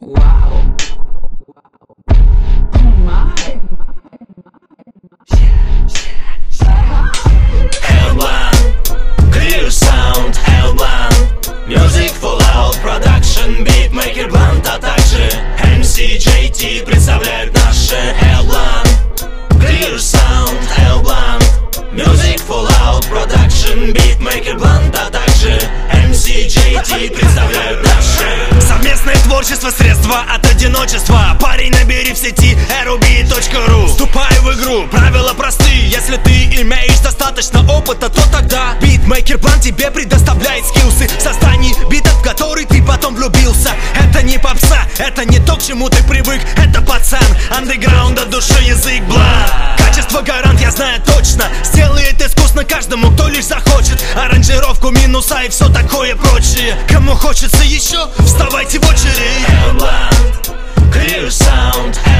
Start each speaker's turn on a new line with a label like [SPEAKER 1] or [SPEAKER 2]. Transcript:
[SPEAKER 1] Wow. Oh my.
[SPEAKER 2] Hellblend, clear sound, Hellblend, Music Fallout Production, Beatmaker Blunt, а также MC JT представляют наши Hellblend, clear sound, Hellblend, Music Fallout Production, Beatmaker Blunt, а также MC JT представляют наши.
[SPEAKER 3] Совместное творчество, средства от одиночества. Парень, набери в сети ruby.ru. Вступай в игру, правила простые. Если ты имеешь достаточно опыта, то тогда Beatmaker Blunt тебе предоставляет скиллсы в создании битов, в который ты потом влюбился. Это не попса, это не то, к чему ты привык. Это пацан, андеграунд от души, язык бланд. Качество гарант, я знаю точно. Сделает искусно каждому, кто лишь захочет. Аранжировку, минуса и все такое прочее. Кому хочется еще, вставайте в очередь.
[SPEAKER 2] Hellblend, clear sound,